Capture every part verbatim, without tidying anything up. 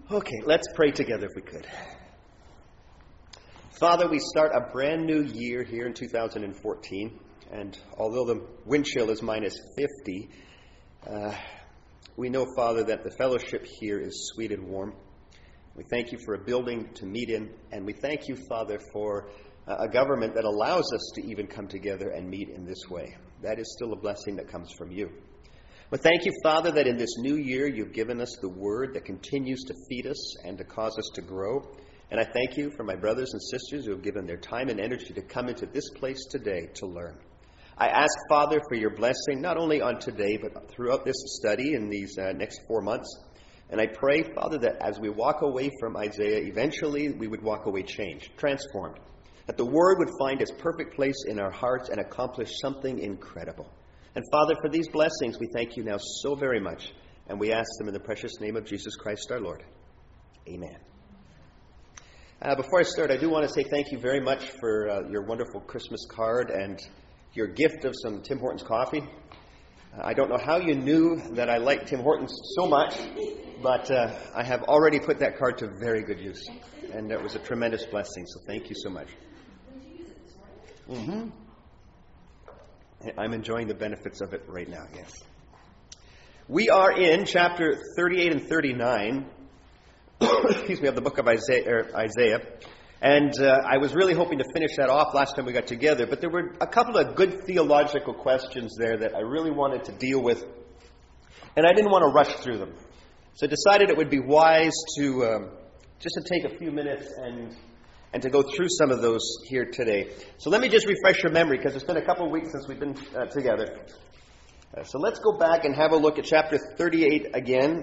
Okay, let's pray together if we could. Father, we start a brand new year here in two thousand fourteen, and although the wind chill is minus fifty, uh, we know, Father, that the fellowship here is sweet and warm. We thank you for a building to meet in, and we thank you, Father, for a government that allows us to even come together and meet in this way. That is still a blessing that comes from you. But thank you, Father, that in this new year you've given us the word that continues to feed us and to cause us to grow. And I thank you for my brothers and sisters who have given their time and energy to come into this place today to learn. I ask, Father, for your blessing, not only on today, but throughout this study in these uh, next four months. And I pray, Father, that as we walk away from Isaiah, eventually we would walk away changed, transformed. That the word would find its perfect place in our hearts and accomplish something incredible. And Father, for these blessings, we thank you now so very much. And we ask them in the precious name of Jesus Christ our Lord. Amen. Uh, before I start, I do want to say thank you very much for uh, your wonderful Christmas card and your gift of some Tim Hortons coffee. Uh, I don't know how you knew that I like Tim Hortons so much, but uh, I have already put that card to very good use. And it was a tremendous blessing, so thank you so much. Mm-hmm. I'm enjoying the benefits of it right now, yes. We are in chapter thirty-eight and thirty-nine, excuse me, of the book of Isaiah. Isaiah. And uh, I was really hoping to finish that off last time we got together, but there were a couple of good theological questions there that I really wanted to deal with, and I didn't want to rush through them. So I decided it would be wise to um, just to take a few minutes and and to go through some of those here today. So let me just refresh your memory, because it's been a couple of weeks since we've been uh, together. Uh, so let's go back and have a look at chapter thirty-eight again.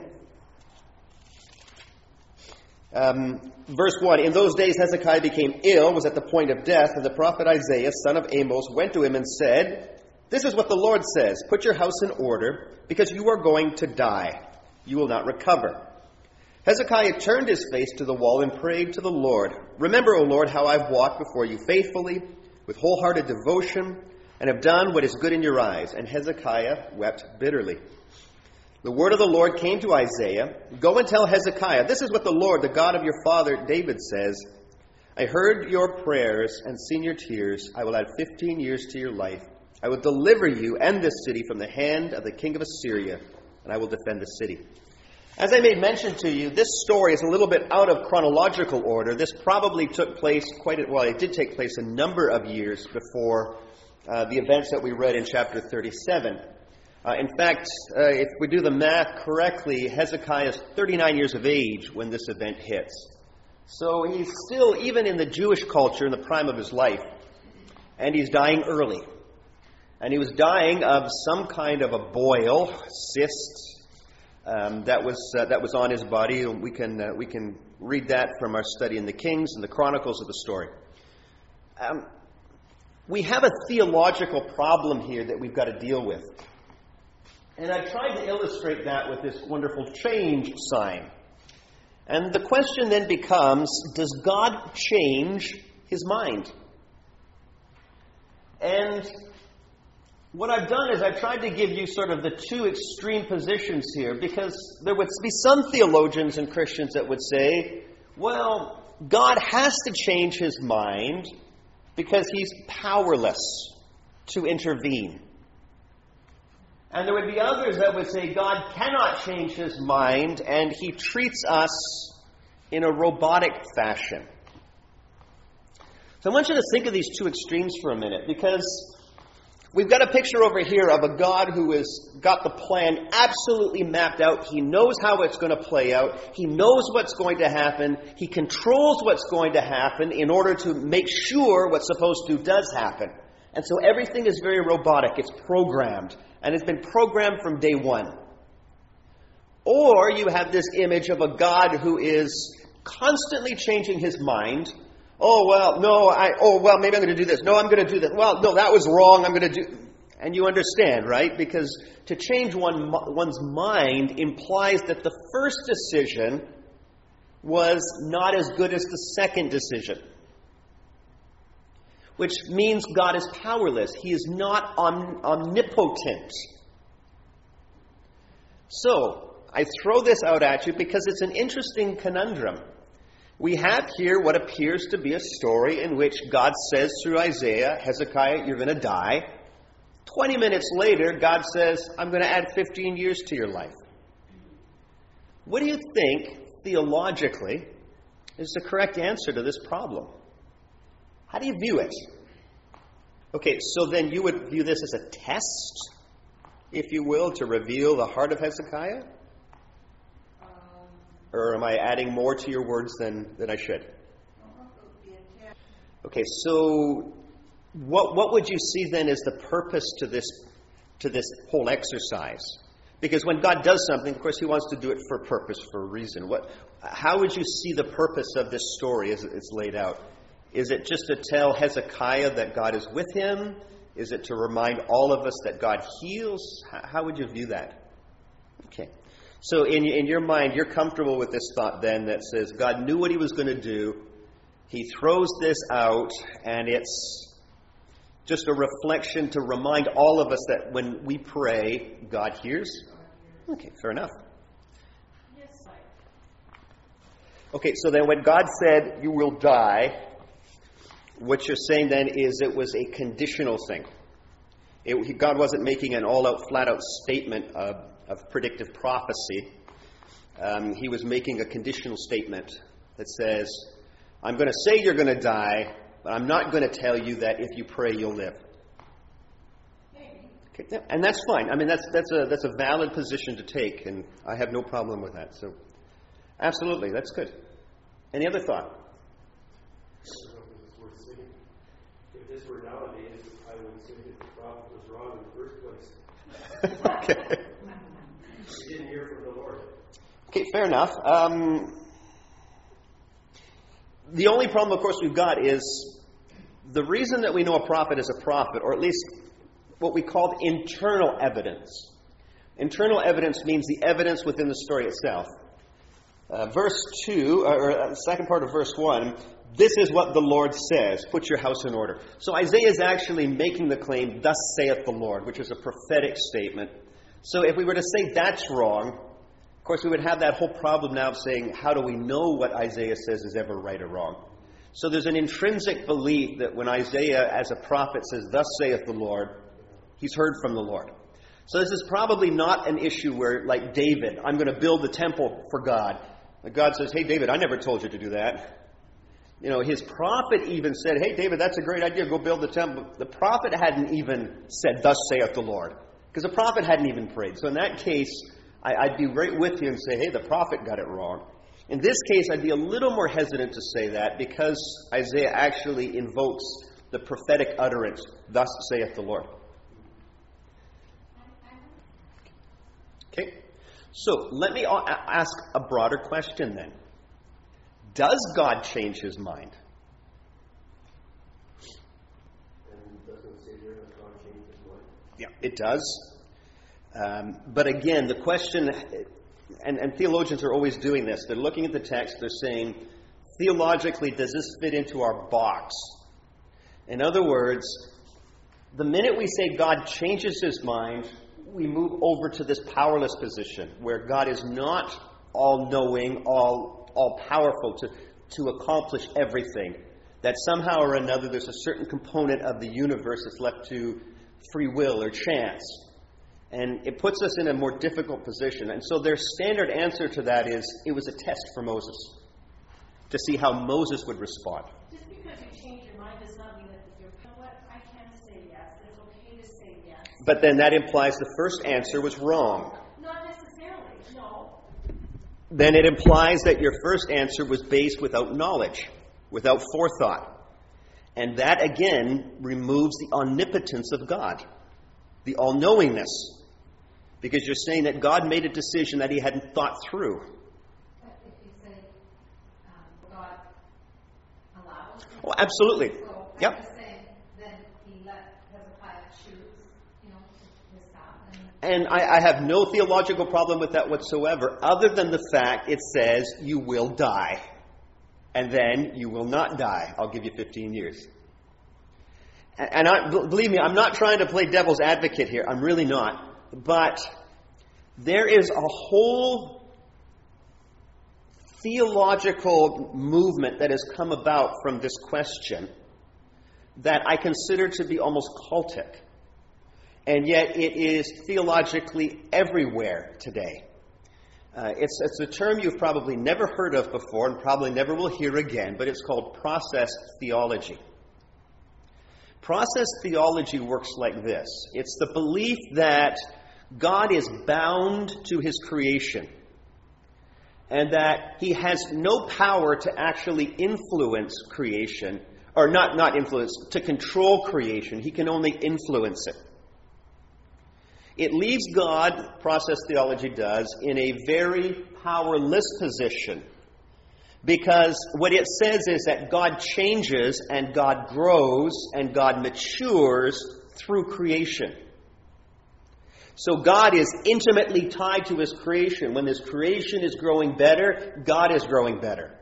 Um, verse one, in those days Hezekiah became ill, was at the point of death, and the prophet Isaiah, son of Amos, went to him and said, "This is what the Lord says, put your house in order, because you are going to die. You will not recover." Hezekiah turned his face to the wall and prayed to the Lord. "Remember, O Lord, how I've walked before you faithfully, with wholehearted devotion, and have done what is good in your eyes." And Hezekiah wept bitterly. The word of the Lord came to Isaiah, "Go and tell Hezekiah, this is what the Lord, the God of your father David says. I heard your prayers and seen your tears. I will add fifteen years to your life. I will deliver you and this city from the hand of the king of Assyria, and I will defend the city." As I made mention to you, this story is a little bit out of chronological order. This probably took place quite a, well, it did take place a number of years before uh, the events that we read in chapter thirty-seven. Uh, in fact, uh, if we do the math correctly, Hezekiah is thirty-nine years of age when this event hits. So he's still, even in the Jewish culture, in the prime of his life. And he's dying early. And he was dying of some kind of a boil, cyst, Um, that was uh, that was on his body. We can uh, we can read that from our study in the Kings and the Chronicles of the story. Um, we have a theological problem here that we've got to deal with, and I've tried to illustrate that with this wonderful change sign. And the question then becomes: does God change His mind? And what I've done is I've tried to give you sort of the two extreme positions here, because there would be some theologians and Christians that would say, well, God has to change His mind because He's powerless to intervene. And there would be others that would say God cannot change His mind and He treats us in a robotic fashion. So I want you to think of these two extremes for a minute, because we've got a picture over here of a God who has got the plan absolutely mapped out. He knows how it's going to play out. He knows what's going to happen. He controls what's going to happen in order to make sure what's supposed to does happen. And so everything is very robotic. It's programmed. And it's been programmed from day one. Or you have this image of a God who is constantly changing His mind. Oh, well, no, I, oh, well, maybe I'm going to do this. No, I'm going to do this. Well, no, that was wrong. I'm going to do... And you understand, right? Because to change one, one's mind implies that the first decision was not as good as the second decision. Which means God is powerless. He is not om- omnipotent. So, I throw this out at you because it's an interesting conundrum. We have here what appears to be a story in which God says through Isaiah, Hezekiah, you're going to die. Twenty minutes later, God says, I'm going to add fifteen years to your life. What do you think, theologically, is the correct answer to this problem? How do you view it? Okay, so then you would view this as a test, if you will, to reveal the heart of Hezekiah? Um, or am I adding more to your words than, than I should? Okay, so what what would you see then as the purpose to this to this whole exercise? Because when God does something, of course, He wants to do it for a purpose, for a reason. What? How would you see the purpose of this story as it's laid out? Is it just to tell Hezekiah that God is with him? Is it to remind all of us that God heals? How would you view that? Okay. So in, in your mind, you're comfortable with this thought then that says God knew what He was going to do. He throws this out, and it's just a reflection to remind all of us that when we pray, God hears? Okay, fair enough. Okay, so then when God said, you will die, what you're saying then is it was a conditional thing. It, God wasn't making an all-out, flat-out statement of, of predictive prophecy. Um, he was making a conditional statement that says, I'm going to say you're going to die, but I'm not going to tell you that if you pray, you'll live. Okay, yeah, and that's fine. I mean, that's that's a that's a valid position to take, and I have no problem with that. So, absolutely, that's good. Any other thought? I don't know if this is worth saying. If this were nowadays, I would say that the prophet was wrong in the first place. Okay. He didn't hear from the Lord. Okay, fair enough. Um, the only problem, of course, we've got is the reason that we know a prophet is a prophet, or at least what we call internal evidence. Internal evidence means the evidence within the story itself. Uh, verse two, or uh, the second part of verse one, this is what the Lord says, put your house in order. So Isaiah is actually making the claim, thus saith the Lord, which is a prophetic statement. So if we were to say that's wrong, of course we would have that whole problem now of saying, how do we know what Isaiah says is ever right or wrong? So there's an intrinsic belief that when Isaiah as a prophet says, thus saith the Lord, he's heard from the Lord. So this is probably not an issue where, like David, I'm going to build the temple for God. God says, hey, David, I never told you to do that. You know, his prophet even said, hey, David, that's a great idea. Go build the temple. The prophet hadn't even said, thus saith the Lord. Because the prophet hadn't even prayed. So in that case, I, I'd be right with you and say, hey, the prophet got it wrong. In this case, I'd be a little more hesitant to say that because Isaiah actually invokes the prophetic utterance, thus saith the Lord. Okay, so let me ask a broader question then. Does God change His mind? And doesn't it say here that God changed His mind? Yeah, it does. Um, but again, the question, and, and theologians are always doing this. They're looking at the text, they're saying, theologically, does this fit into our box? In other words, the minute we say God changes His mind, we move over to this powerless position where God is not all-knowing, all, all-powerful to, to accomplish everything. That somehow or another there's a certain component of the universe that's left to free will or chance. And it puts us in a more difficult position. And so their standard answer to that is it was a test for Moses to see how Moses would respond. Just because you change your mind does not mean that you're, you know what, I can say yes. It's okay to say yes. But then that implies the first answer was wrong. Not necessarily, no. Then it implies that your first answer was based without knowledge, without forethought. And that, again, removes the omnipotence of God, the all-knowingness. Because you're saying that God made a decision that He hadn't thought through. But if you say um, God allows... Oh, absolutely. So Yep. I'm just saying, then He let Hezekiah choose, you know, His path. And And I, I have no theological problem with that whatsoever, other than the fact it says you will die. And then you will not die. I'll give you fifteen years. And, and I, believe me, I'm not trying to play devil's advocate here. I'm really not. But There is a whole theological movement that has come about from this question that I consider to be almost cultic. And yet it is theologically everywhere today. Uh, it's, it's a term you've probably never heard of before and probably never will hear again, but it's called process theology. Process theology works like this. It's the belief that God is bound to his creation and that he has no power to actually influence creation, or not, not influence, to control creation. He can only influence it. It leaves God, process theology does, in a very powerless position, because what it says is that God changes and God grows and God matures through creation. So God is intimately tied to his creation. When his creation is growing better, God is growing better.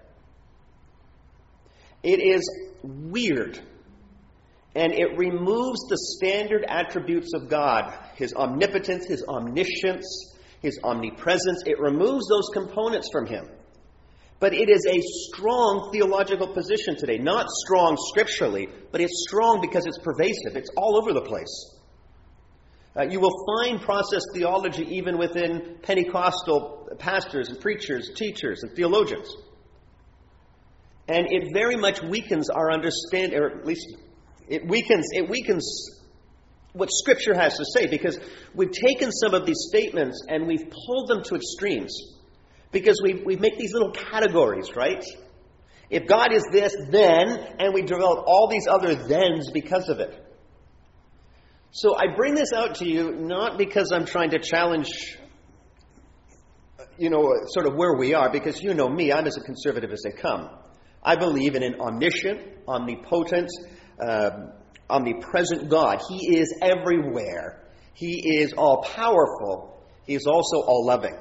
It is weird. And it removes the standard attributes of God, his omnipotence, his omniscience, his omnipresence. It removes those components from him. But it is a strong theological position today. Not strong scripturally, but it's strong because it's pervasive. It's all over the place. Uh, you will find process theology even within Pentecostal pastors and preachers, teachers, and theologians. And it very much weakens our understanding, or at least it weakens, it weakens what Scripture has to say, because we've taken some of these statements and we've pulled them to extremes. Because we we make these little categories, right? If God is this, then, and we develop all these other thens because of it. So I bring this out to you not because I'm trying to challenge, you know, sort of where we are, because you know me, I'm as a conservative as they come. I believe in an omniscient, omnipotent, uh, omnipresent God. He is everywhere. He is all-powerful. He is also all-loving.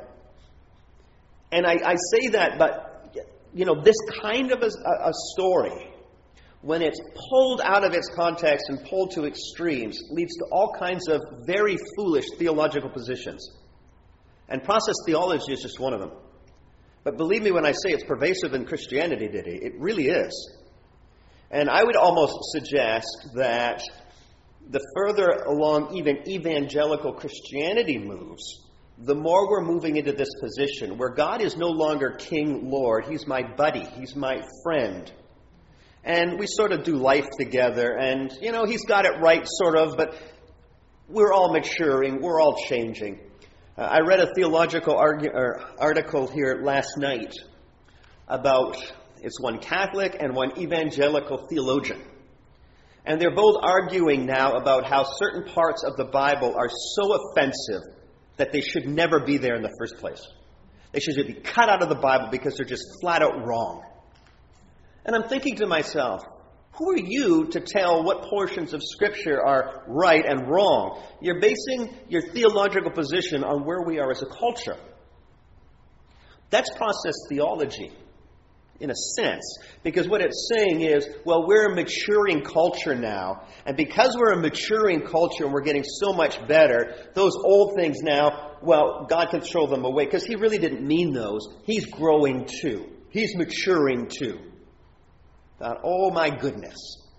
And I, I say that, but, you know, this kind of a, a story, when it's pulled out of its context and pulled to extremes, leads to all kinds of very foolish theological positions. And process theology is just one of them. But believe me when I say it's pervasive in Christianity today. It really is. And I would almost suggest that the further along even evangelical Christianity moves, the more we're moving into this position where God is no longer King, Lord. He's my buddy. He's my friend. And we sort of do life together. And, you know, he's got it right, sort of, but we're all maturing. We're all changing. Uh, I read a theological argu- or article here last night about, it's one Catholic and one evangelical theologian. And they're both arguing now about how certain parts of the Bible are so offensive that they should never be there in the first place. They should be cut out of the Bible because they're just flat out wrong. And I'm thinking to myself, who are you to tell what portions of Scripture are right and wrong? You're basing your theological position on where we are as a culture. That's process theology, in a sense. Because what it's saying is, well, we're a maturing culture now. And because we're a maturing culture and we're getting so much better, those old things now, well, God can throw them away. Because he really didn't mean those. He's growing too. He's maturing too. Thought, oh my goodness.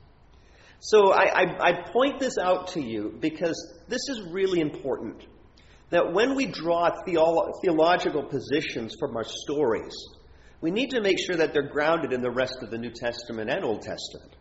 So I, I, I point this out to you because this is really important. That when we draw theolo- theological positions from our stories, we need to make sure that they're grounded in the rest of the New Testament and Old Testament.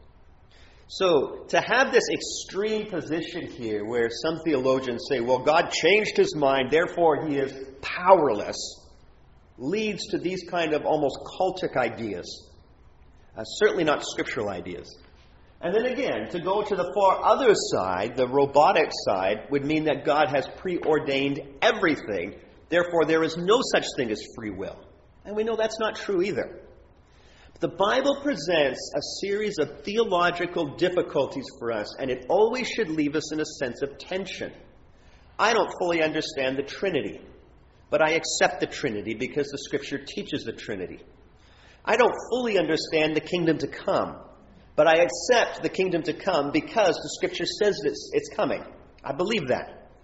So to have this extreme position here where some theologians say, well, God changed his mind, therefore he is powerless, leads to these kind of almost cultic ideas. Uh, certainly not scriptural ideas. And then again, to go to the far other side, the robotic side, would mean that God has preordained everything. Therefore, there is no such thing as free will. And we know that's not true either. The Bible presents a series of theological difficulties for us, and it always should leave us in a sense of tension. I don't fully understand the Trinity, but I accept the Trinity because the Scripture teaches the Trinity. I don't fully understand the kingdom to come, but I accept the kingdom to come because the Scripture says it's, it's coming. I believe that.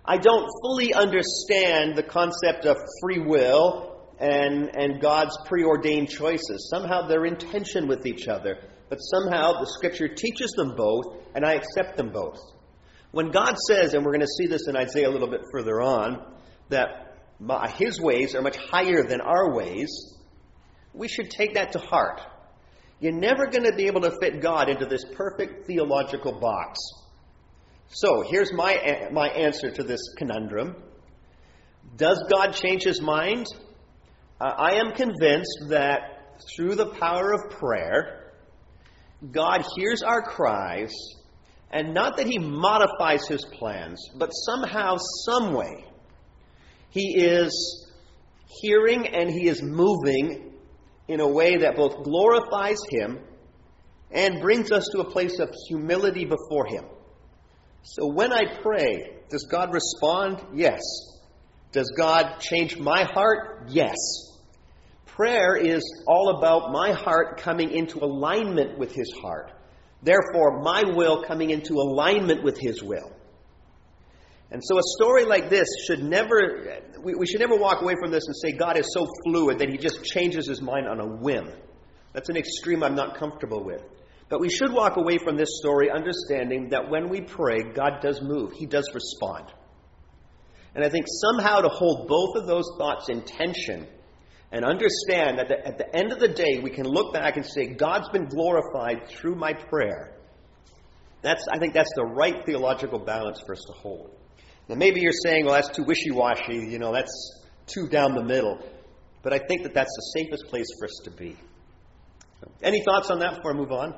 I don't fully understand the concept of free will and, and God's preordained choices. Somehow they're in tension with each other, but somehow the Scripture teaches them both, and I accept them both. When God says, and we're going to see this in Isaiah a little bit further on, that His ways are much higher than our ways, we should take that to heart. You're never going to be able to fit God into this perfect theological box. So, here's my, my answer to this conundrum. Does God change His mind? Uh, I am convinced that through the power of prayer, God hears our cries, and not that He modifies His plans, but somehow, some way, He is hearing and He is moving in a way that both glorifies Him and brings us to a place of humility before Him. So when I pray, does God respond? Yes. Does God change my heart? Yes. Prayer is all about my heart coming into alignment with His heart. Therefore, my will coming into alignment with His will. And so a story like this should never, we, we should never walk away from this and say God is so fluid that He just changes His mind on a whim. That's an extreme I'm not comfortable with. But we should walk away from this story understanding that when we pray, God does move. He does respond. And I think somehow to hold both of those thoughts in tension and understand that at the end of the day, we can look back and say, God's been glorified through my prayer. That's, I think that's the right theological balance for us to hold. Now maybe you're saying, well, that's too wishy-washy, you know, that's too down the middle. But I think that that's the safest place for us to be. So, any thoughts on that before I move on?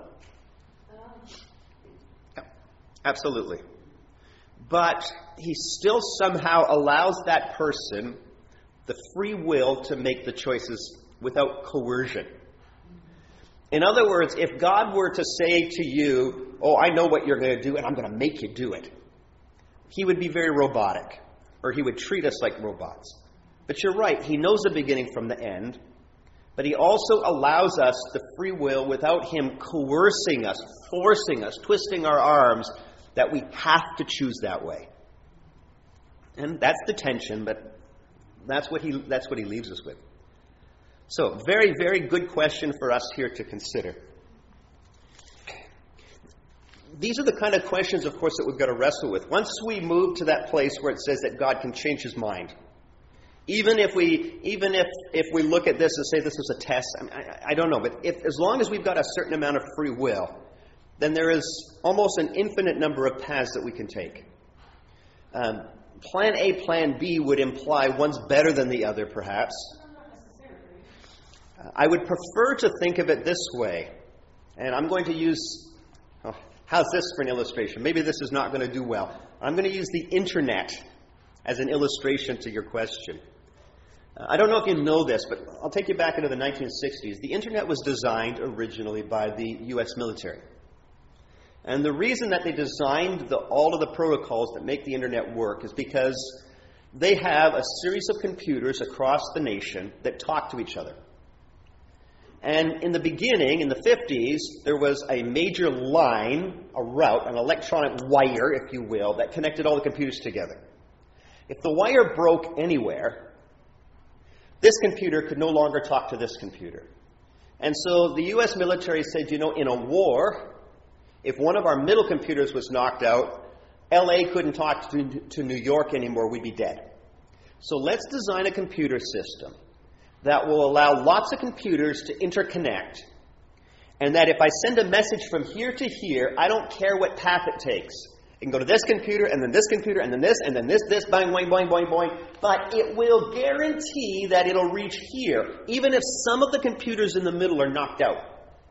Yeah, absolutely. But He still somehow allows that person the free will to make the choices without coercion. In other words, if God were to say to you, oh, I know what you're going to do, and I'm going to make you do it, He would be very robotic, or He would treat us like robots. But you're right, He knows the beginning from the end, but He also allows us the free will without Him coercing us, forcing us, twisting our arms, that we have to choose that way. And that's the tension, but that's what he that's what he leaves us with. So, very, very good question for us here to consider. These are the kind of questions, of course, that we've got to wrestle with. Once we move to that place where it says that God can change His mind, even if we even if, if we look at this and say this was a test, I, mean, I, I don't know, but if, as long as we've got a certain amount of free will, then there is almost an infinite number of paths that we can take. Um, plan A, Plan B would imply one's better than the other, perhaps. Uh, I would prefer to think of it this way, and I'm going to use, oh, how's this for an illustration? Maybe this is not going to do well. I'm going to use the internet as an illustration to your question. Uh, I don't know if you know this, but I'll take you back into the nineteen sixties. The internet was designed originally by the U S military. And the reason that they designed the, all of the protocols that make the internet work is because they have a series of computers across the nation that talk to each other. And in the beginning, in the fifties, there was a major line, a route, an electronic wire, if you will, that connected all the computers together. If the wire broke anywhere, this computer could no longer talk to this computer. And so the U S military said, you know, in a war, if one of our middle computers was knocked out, L A couldn't talk to, to New York anymore, we'd be dead. So let's design a computer system that will allow lots of computers to interconnect, and that if I send a message from here to here, I don't care what path it takes. It can go to this computer, and then this computer, and then this, and then this, this, bang, boing, boing, boing, boing. But it will guarantee that it'll reach here, even if some of the computers in the middle are knocked out.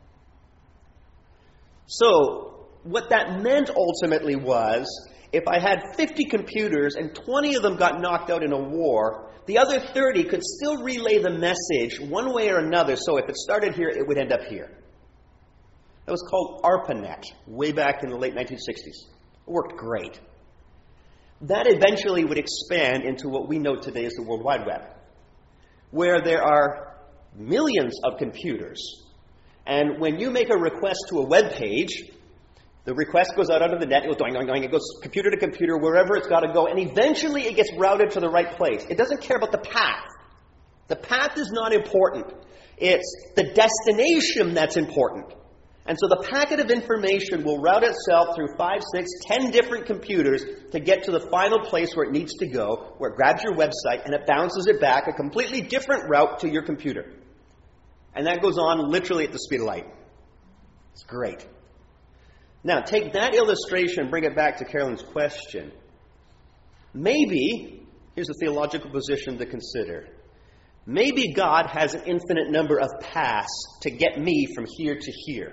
So, what that meant ultimately was, if I had fifty computers and twenty of them got knocked out in a war, the other thirty could still relay the message one way or another, so if it started here, it would end up here. That was called ARPANET, way back in the late nineteen sixties. It worked great. That eventually would expand into what we know today as the World Wide Web, where there are millions of computers. And when you make a request to a web page, The request goes out onto the net, it goes doing, doing, doing, it goes computer to computer, wherever it's got to go, and eventually it gets routed to the right place. It doesn't care about the path. The path is not important. It's the destination that's important. And so the packet of information will route itself through five, six, ten different computers to get to the final place where it needs to go, where it grabs your website and it bounces it back a completely different route to your computer. And that goes on literally at the speed of light. It's great. Now, take that illustration and bring it back to Carolyn's question. Maybe, here's a theological position to consider. Maybe God has an infinite number of paths to get me from here to here.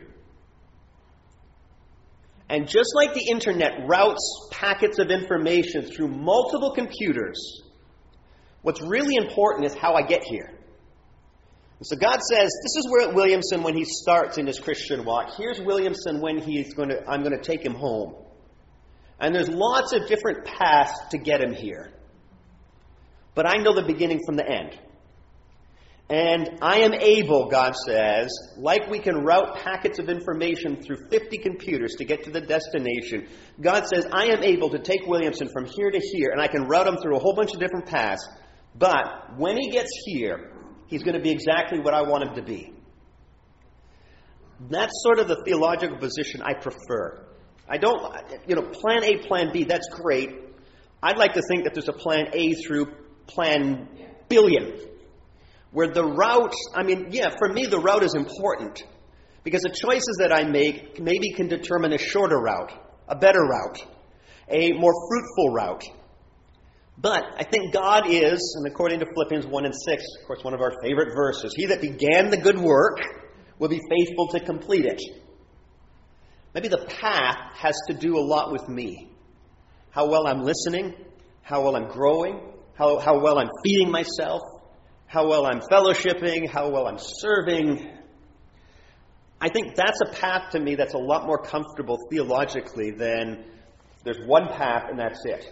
And just like the internet routes packets of information through multiple computers, what's really important is how I get here. And so God says, this is where Williamson, when he starts in his Christian walk, here's Williamson when he's going to, I'm going to take him home. And there's lots of different paths to get him here. But I know the beginning from the end. And I am able, God says, like we can route packets of information through fifty computers to get to the destination, God says, I am able to take Williamson from here to here, and I can route him through a whole bunch of different paths. But when he gets here, he's going to be exactly what I want him to be. That's sort of the theological position I prefer. I don't, you know, plan A, plan B, that's great. I'd like to think that there's a plan A through plan billion. Where the route, I mean, yeah, for me the route is important. Because the choices that I make maybe can determine a shorter route, a better route, a more fruitful route. But I think God is, and according to Philippians one and six, of course one of our favorite verses, he that began the good work will be faithful to complete it. Maybe the path has to do a lot with me. How well I'm listening, how well I'm growing, how, how well I'm feeding myself, how well I'm fellowshipping, how well I'm serving. I think that's a path to me that's a lot more comfortable theologically than there's one path and that's it.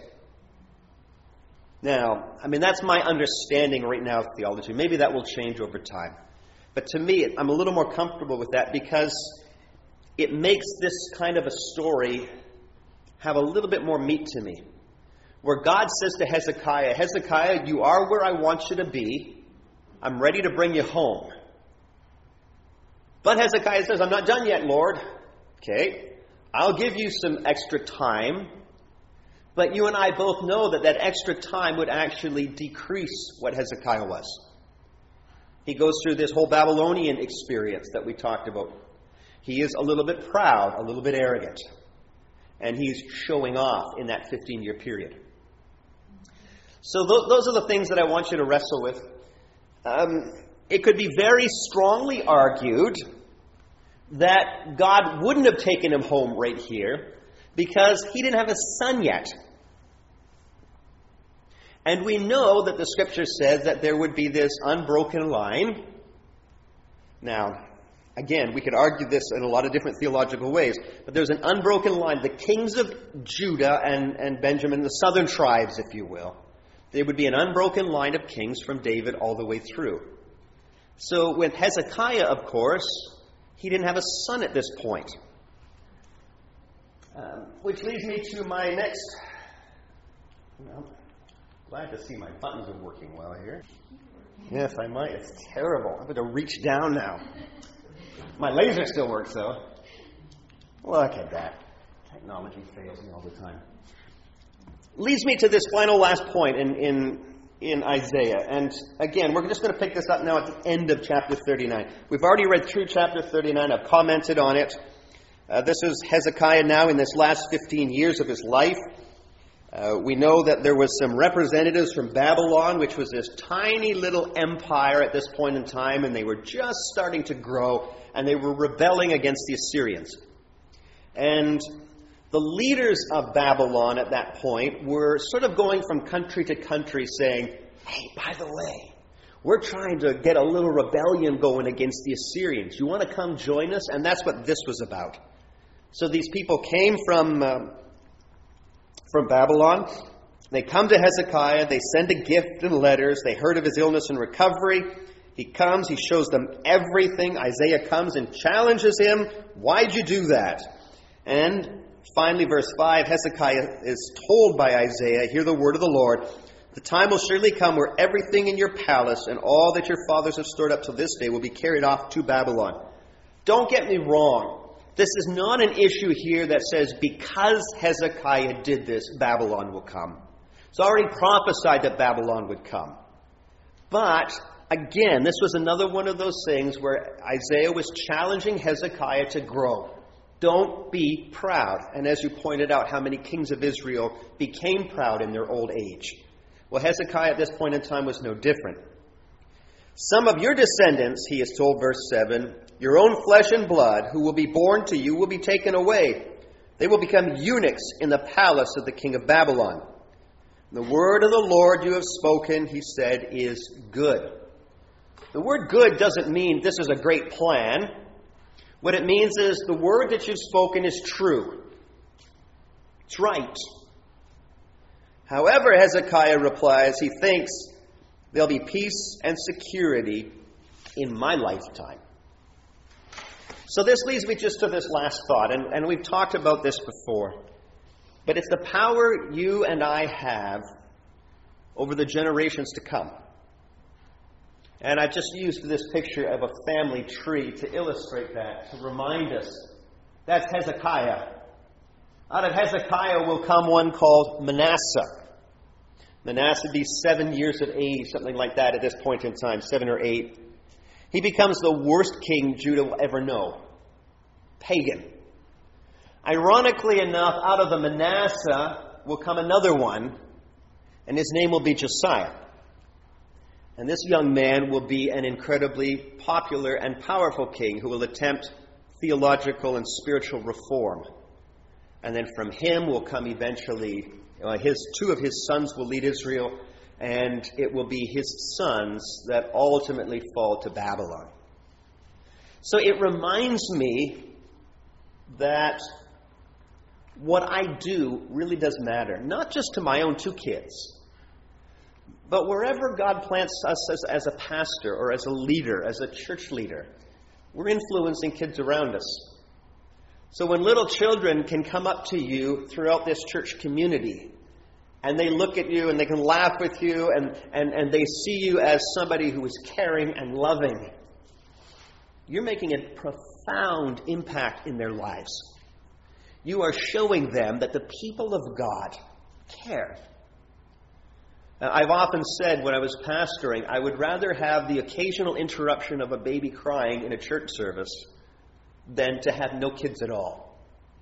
Now, I mean, that's my understanding right now of theology. Maybe that will change over time. But to me, I'm a little more comfortable with that because it makes this kind of a story have a little bit more meat to me. Where God says to Hezekiah, Hezekiah, you are where I want you to be. I'm ready to bring you home. But Hezekiah says, I'm not done yet, Lord. Okay, I'll give you some extra time. But you and I both know that that extra time would actually decrease what Hezekiah was. He goes through this whole Babylonian experience that we talked about. He is a little bit proud, a little bit arrogant. And he's showing off in that fifteen-year period. So th- those are the things that I want you to wrestle with. Um, it could be very strongly argued that God wouldn't have taken him home right here because he didn't have a son yet. And we know that the scripture says that there would be this unbroken line. Now, again, we could argue this in a lot of different theological ways, but there's an unbroken line. The kings of Judah and, and Benjamin, the southern tribes, if you will, there would be an unbroken line of kings from David all the way through. So with Hezekiah, of course, he didn't have a son at this point. Um, which leads me to my next... Well, glad to see my buttons are working well here. Yes, I might. It's terrible. I'm going to reach down now. My laser still works, though. Look at that. Technology fails me all the time. Leads me to this final last point in, in, in Isaiah. And again, we're just going to pick this up now at the end of chapter thirty-nine. We've already read through chapter thirty-nine. I've commented on it. Uh, this is Hezekiah now in this last fifteen years of his life. Uh, we know that there was some representatives from Babylon, which was this tiny little empire at this point in time, and they were just starting to grow, and they were rebelling against the Assyrians. And the leaders of Babylon at that point were sort of going from country to country saying, hey, by the way, we're trying to get a little rebellion going against the Assyrians. You want to come join us? And that's what this was about. So these people came from, uh, from Babylon. They come to Hezekiah. They send a gift and letters. They heard of his illness and recovery. He comes. He shows them everything. Isaiah comes and challenges him. Why'd you do that? And finally, verse five, Hezekiah is told by Isaiah, hear the word of the Lord, the time will surely come where everything in your palace and all that your fathers have stored up to this day will be carried off to Babylon. Don't get me wrong. This is not an issue here that says because Hezekiah did this, Babylon will come. It's already prophesied that Babylon would come. But, again, this was another one of those things where Isaiah was challenging Hezekiah to grow. Don't be proud. And as you pointed out, how many kings of Israel became proud in their old age. Well, Hezekiah at this point in time was no different. Some of your descendants, he is told, verse seven, your own flesh and blood, who will be born to you, will be taken away. They will become eunuchs in the palace of the king of Babylon. The word of the Lord you have spoken, he said, is good. The word good doesn't mean this is a great plan. What it means is the word that you've spoken is true. It's right. However, Hezekiah replies, he thinks there'll be peace and security in my lifetime. So this leads me just to this last thought, and, and we've talked about this before. But it's the power you and I have over the generations to come. And I just used this picture of a family tree to illustrate that, to remind us. That's Hezekiah. Out of Hezekiah will come one called Manasseh. Manasseh would be seven years of age, something like that at this point in time, seven or eight. He becomes the worst king Judah will ever know. Pagan. Ironically enough, out of the Manasseh will come another one, and his name will be Josiah. And this young man will be an incredibly popular and powerful king who will attempt theological and spiritual reform. And then from him will come eventually, uh, his two of his sons will lead Israel, and it will be his sons that ultimately fall to Babylon. So it reminds me that what I do really does matter, not just to my own two kids, but wherever God plants us as, as a pastor or as a leader, as a church leader, we're influencing kids around us. So when little children can come up to you throughout this church community, and they look at you and they can laugh with you, and, and, and they see you as somebody who is caring and loving, you're making a profound impact in their lives. You are showing them that the people of God care. Now, I've often said when I was pastoring, I would rather have the occasional interruption of a baby crying in a church service than to have no kids at all.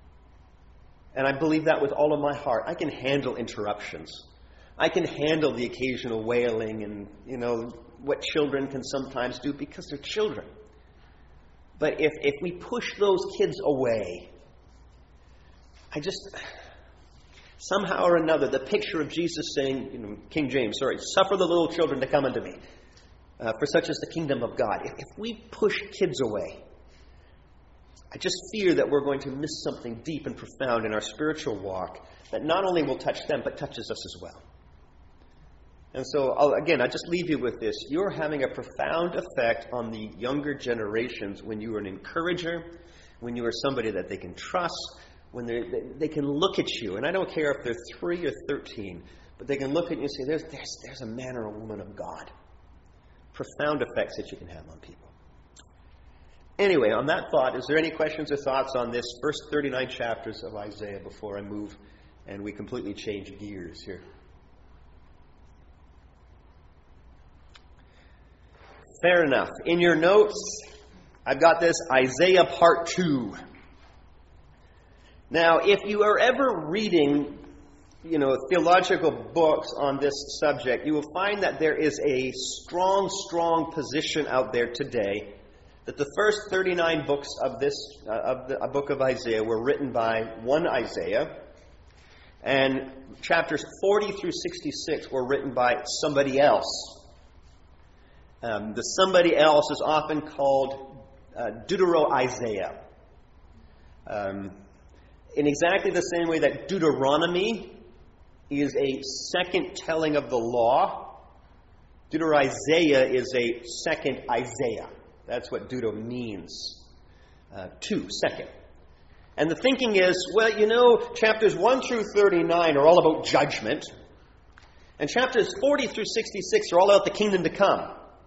And I believe that with all of my heart. I can handle interruptions. I can handle the occasional wailing and, you know, what children can sometimes do because they're children. But if, if we push those kids away, I just, somehow or another, the picture of Jesus saying, you know, King James, sorry, suffer the little children to come unto me, uh, for such is the kingdom of God. If, if we push kids away, I just fear that we're going to miss something deep and profound in our spiritual walk that not only will touch them, but touches us as well. And so, I'll, again, I just leave you with this. You're having a profound effect on the younger generations when you are an encourager, when you are somebody that they can trust, when they they can look at you. And I don't care if they're three or thirteen, but they can look at you and say, there's, there's, there's a man or a woman of God. Profound effects that you can have on people. Anyway, on that thought, is there any questions or thoughts on this first thirty-nine chapters of Isaiah before I move and we completely change gears here? Fair enough. In your notes, I've got this Isaiah Part two. Now, if you are ever reading, you know, theological books on this subject, you will find that there is a strong, strong position out there today that the first thirty-nine books of this uh, of the book of Isaiah were written by one Isaiah, and chapters forty through sixty-six were written by somebody else. Um, the somebody else is often called uh, Deutero-Isaiah. Um, in exactly the same way that Deuteronomy is a second telling of the law, Deutero-Isaiah is a second Isaiah. That's what Deutero means. Uh, two, second. And the thinking is, well, you know, chapters one through thirty-nine are all about judgment. And chapters forty through sixty-six are all about the kingdom to come.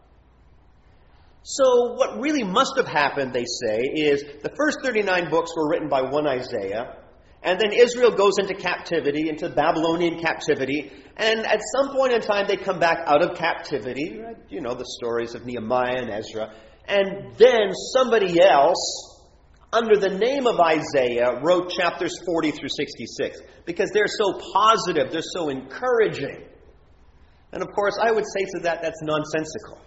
So what really must have happened, they say, is the first thirty-nine books were written by one Isaiah. And then Israel goes into captivity, into Babylonian captivity. And at some point in time, they come back out of captivity. Right? You know, the stories of Nehemiah and Ezra. And then somebody else, under the name of Isaiah, wrote chapters forty through sixty-six. Because they're so positive, they're so encouraging. And of course, I would say to that, that's nonsensical.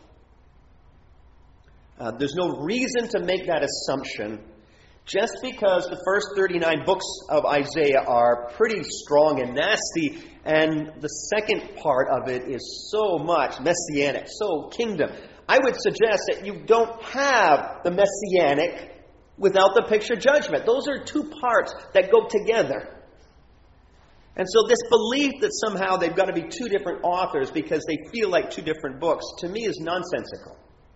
Uh, there's no reason to make that assumption. Just because the first thirty-nine books of Isaiah are pretty strong and nasty, and the second part of it is so much messianic, so kingdom. I would suggest that you don't have the messianic without the picture judgment. Those are two parts that go together. And so this belief that somehow they've got to be two different authors because they feel like two different books, to me is nonsensical.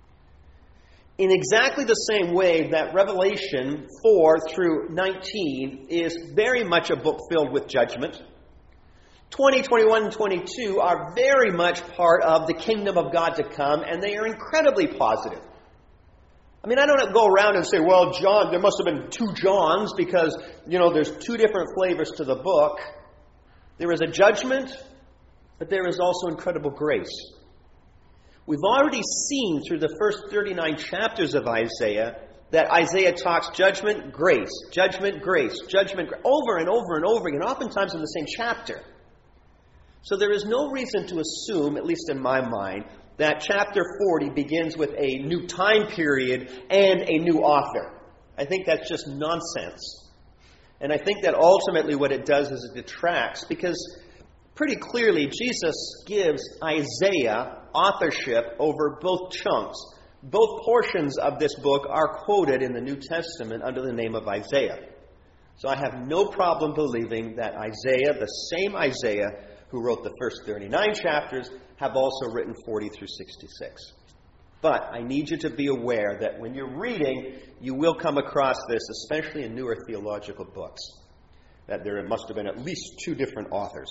In exactly the same way that Revelation four through nineteen is very much a book filled with judgment, twenty, twenty-one, and twenty-two are very much part of the kingdom of God to come, and they are incredibly positive. I mean, I don't go around and say, well, John, there must have been two Johns because, you know, there's two different flavors to the book. There is a judgment, but there is also incredible grace. We've already seen through the first thirty-nine chapters of Isaiah that Isaiah talks judgment, grace, judgment, grace, judgment, grace, over and over and over again, oftentimes in the same chapter. So there is no reason to assume, at least in my mind, that chapter forty begins with a new time period and a new author. I think that's just nonsense. And I think that ultimately what it does is it detracts, because pretty clearly Jesus gives Isaiah authorship over both chunks. Both portions of this book are quoted in the New Testament under the name of Isaiah. So I have no problem believing that Isaiah, the same Isaiah who wrote the first thirty-nine chapters, have also written forty through sixty-six. But I need you to be aware that when you're reading, you will come across this, especially in newer theological books, that there must have been at least two different authors.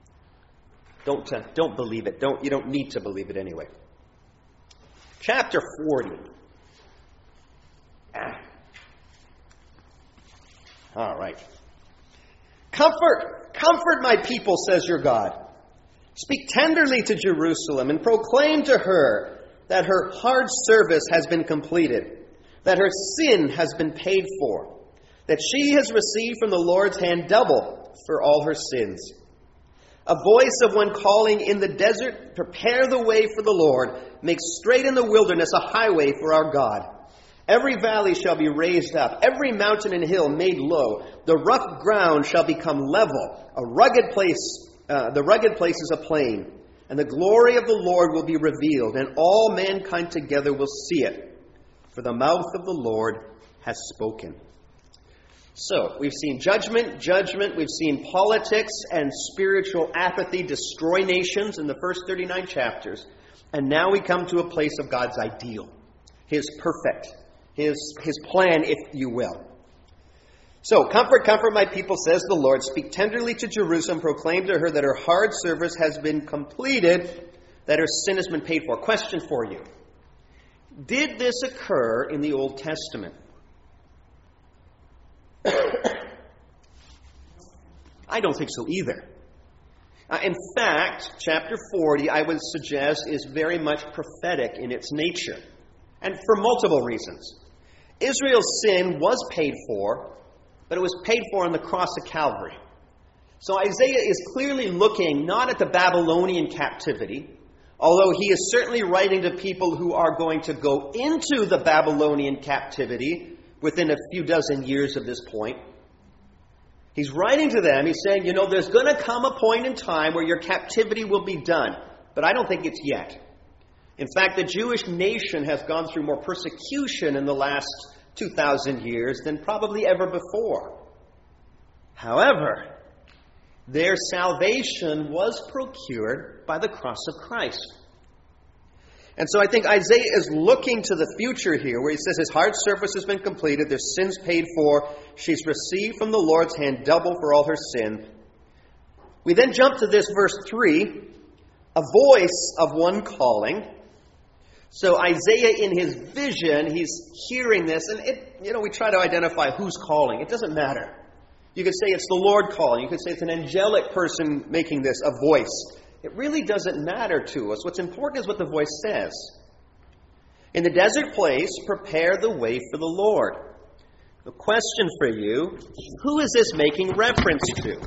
Don't, uh, don't believe it. Don't, you don't need to believe it anyway. Chapter forty. Ah. All right. Comfort, comfort my people, says your God. Speak tenderly to Jerusalem and proclaim to her that her hard service has been completed, that her sin has been paid for, that she has received from the Lord's hand double for all her sins. A voice of one calling in the desert, prepare the way for the Lord, make straight in the wilderness a highway for our God. Every valley shall be raised up, every mountain and hill made low. The rough ground shall become level, a rugged place, uh, the rugged places a plain. And the glory of the Lord will be revealed, and all mankind together will see it. For the mouth of the Lord has spoken. So, we've seen judgment, judgment, we've seen politics and spiritual apathy destroy nations in the first thirty-nine chapters, and now we come to a place of God's ideal, His perfect, His, his plan, if you will. So, comfort, comfort my people, says the Lord. Speak tenderly to Jerusalem, proclaim to her that her hard service has been completed, that her sin has been paid for. Question for you. Did this occur in the Old Testament? I don't think so either. Uh, in fact, chapter forty, I would suggest, is very much prophetic in its nature. And for multiple reasons. Israel's sin was paid for, but it was paid for on the cross of Calvary. So Isaiah is clearly looking not at the Babylonian captivity, although he is certainly writing to people who are going to go into the Babylonian captivity within a few dozen years of this point. He's writing to them, he's saying, you know, there's going to come a point in time where your captivity will be done, but I don't think it's yet. In fact, the Jewish nation has gone through more persecution in the last two thousand years than probably ever before. However, their salvation was procured by the cross of Christ. And so I think Isaiah is looking to the future here, where he says his hard service has been completed, their sins paid for, she's received from the Lord's hand double for all her sin. We then jump to this verse three, a voice of one calling. So Isaiah, in his vision, he's hearing this, and it, you know, we try to identify who's calling. It doesn't matter. You could say it's the Lord calling. You could say it's an angelic person making this, a voice. It really doesn't matter to us. What's important is what the voice says. In the desert place, prepare the way for the Lord. The question for you, who is this making reference to?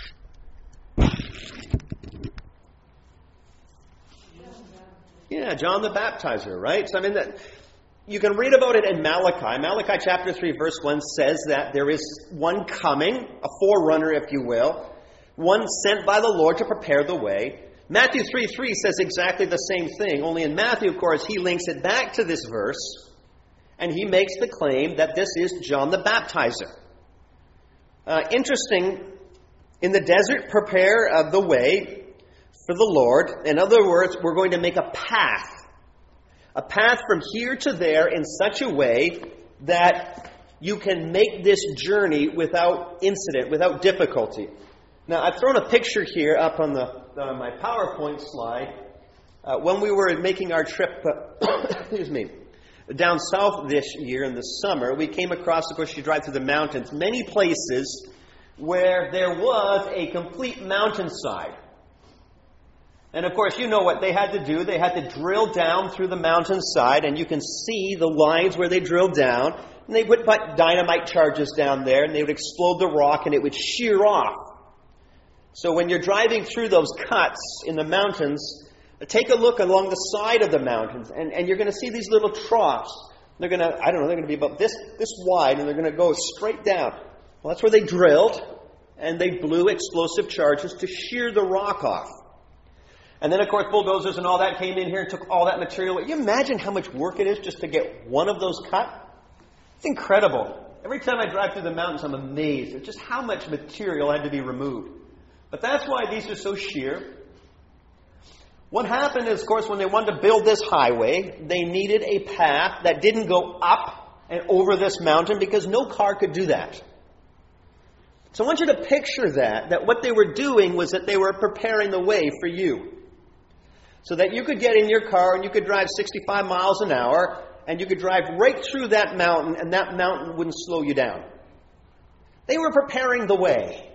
Yeah, John the Baptizer, right? So I mean, that you can read about it in Malachi. Malachi chapter three, verse one says that there is one coming, a forerunner, if you will, one sent by the Lord to prepare the way. Matthew three three says exactly the same thing, only in Matthew, of course, he links it back to this verse, and he makes the claim that this is John the Baptizer. Uh, interesting, in the desert, prepare uh, the way for the Lord. In other words, we're going to make a path. A path from here to there in such a way that you can make this journey without incident, without difficulty. Now, I've thrown a picture here up on the uh, my PowerPoint slide. Uh, when we were making our trip, uh, excuse me, down south this year in the summer, we came across, of course, you drive through the mountains, many places where there was a complete mountainside. And of course, you know what they had to do. They had to drill down through the mountainside, and you can see the lines where they drilled down. And they would put dynamite charges down there, and they would explode the rock, and it would shear off. So when you're driving through those cuts in the mountains, take a look along the side of the mountains, and, and you're going to see these little troughs. They're going to, I don't know, they're going to be about this, this wide, and they're going to go straight down. Well, that's where they drilled, and they blew explosive charges to shear the rock off. And then, of course, bulldozers and all that came in here and took all that material. Can you imagine how much work it is just to get one of those cut? It's incredible. Every time I drive through the mountains, I'm amazed at just how much material had to be removed. But that's why these are so sheer. What happened is, of course, when they wanted to build this highway, they needed a path that didn't go up and over this mountain because no car could do that. So I want you to picture that, that what they were doing was that they were preparing the way for you. So that you could get in your car and you could drive sixty-five miles an hour and you could drive right through that mountain and that mountain wouldn't slow you down. They were preparing the way.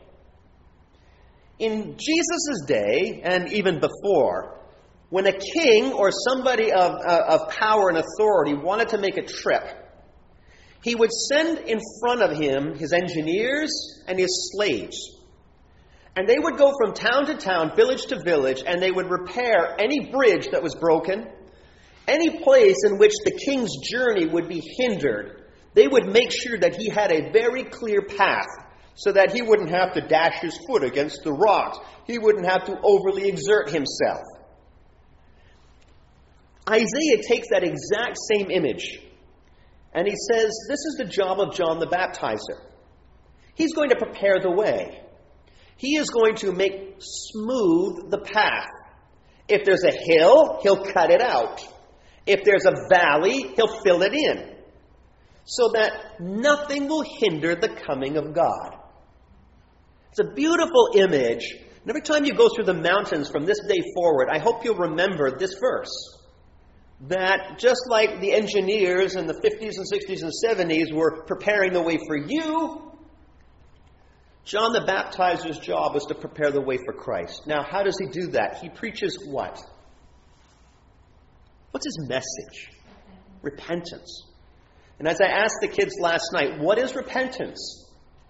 In Jesus' day, and even before, when a king or somebody of, uh, of power and authority wanted to make a trip, he would send in front of him his engineers and his slaves. And they would go from town to town, village to village, and they would repair any bridge that was broken, any place in which the king's journey would be hindered. They would make sure that he had a very clear path so that he wouldn't have to dash his foot against the rocks. He wouldn't have to overly exert himself. Isaiah takes that exact same image, and he says, this is the job of John the Baptizer. He's going to prepare the way. He is going to make smooth the path. If there's a hill, he'll cut it out. If there's a valley, he'll fill it in. So that nothing will hinder the coming of God. It's a beautiful image. And every time you go through the mountains from this day forward, I hope you'll remember this verse. That just like the engineers in the fifties and sixties and seventies were preparing the way for you, John the Baptizer's job was to prepare the way for Christ. Now, how does he do that? He preaches what? What's his message? Repentance. And as I asked the kids last night, what is repentance?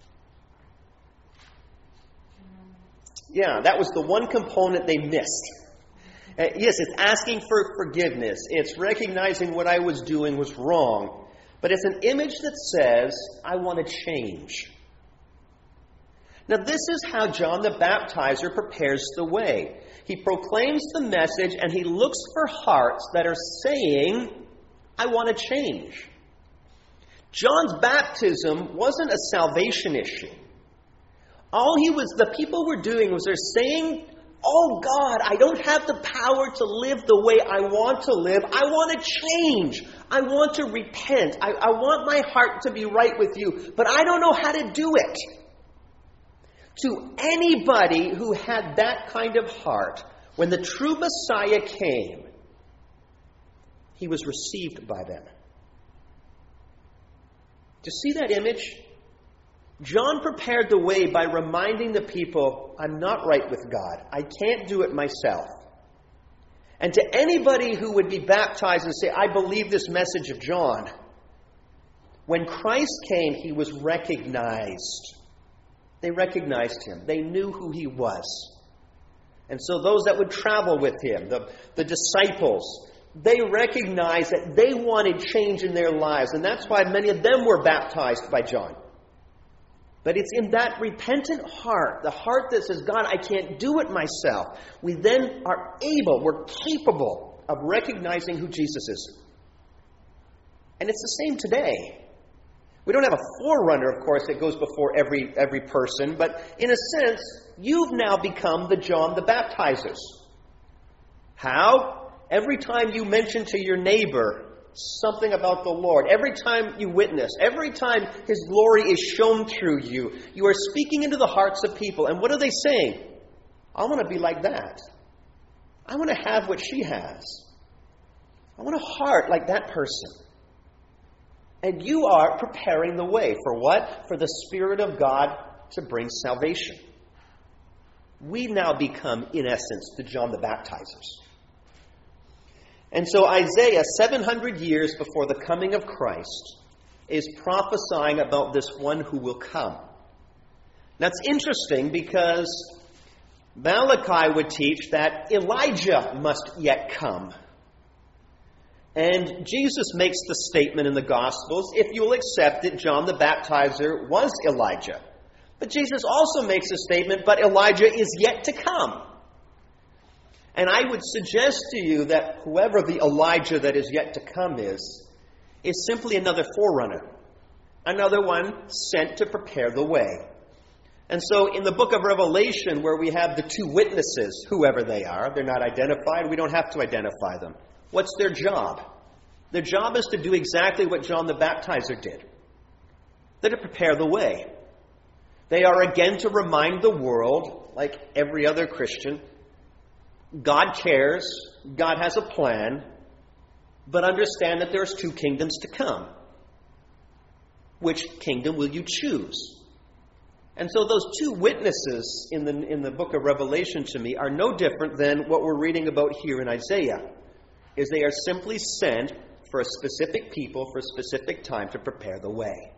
Yeah, that was the one component they missed. Uh, yes, it's asking for forgiveness. It's recognizing what I was doing was wrong. But it's an image that says, I want to change. Now, this is how John the Baptizer prepares the way. He proclaims the message and he looks for hearts that are saying, I want to change. John's baptism wasn't a salvation issue. All he was, the people were doing was they're saying oh God, I don't have the power to live the way I want to live. I want to change. I want to repent. I, I want my heart to be right with you, but I don't know how to do it. To anybody who had that kind of heart, when the true Messiah came, he was received by them. Do you see that image? John prepared the way by reminding the people, I'm not right with God. I can't do it myself. And to anybody who would be baptized and say, I believe this message of John, when Christ came, he was recognized. They recognized him. They knew who he was. And so those that would travel with him, the, the disciples, they recognized that they wanted change in their lives. And that's why many of them were baptized by John. But it's in that repentant heart, the heart that says, God, I can't do it myself. We then are able, we're capable of recognizing who Jesus is. And it's the same today. We don't have a forerunner, of course, that goes before every, every person. But in a sense, you've now become the John the Baptizers. How? Every time you mention to your neighbor something about the Lord, every time you witness, every time his glory is shown through you, you are speaking into the hearts of people. And what are they saying? I want to be like that. I want to have what she has. I want a heart like that person. And you are preparing the way for what? For the Spirit of God to bring salvation. We now become, in essence, the John the Baptizers. And so Isaiah, seven hundred years before the coming of Christ, is prophesying about this one who will come. That's interesting because Malachi would teach that Elijah must yet come. And Jesus makes the statement in the Gospels, if you'll accept it, John the Baptizer was Elijah. But Jesus also makes a statement, but Elijah is yet to come. And I would suggest to you that whoever the Elijah that is yet to come is, is simply another forerunner. Another one sent to prepare the way. And so in the book of Revelation, where we have the two witnesses, whoever they are, they're not identified, we don't have to identify them. What's their job? Their job is to do exactly what John the Baptizer did. They're to prepare the way. They are again to remind the world, like every other Christian, God cares, God has a plan, but understand that there's two kingdoms to come. Which kingdom will you choose? And so those two witnesses in the, in the book of Revelation to me are no different than what we're reading about here in Isaiah. Is they are simply sent for a specific people for a specific time to prepare the way.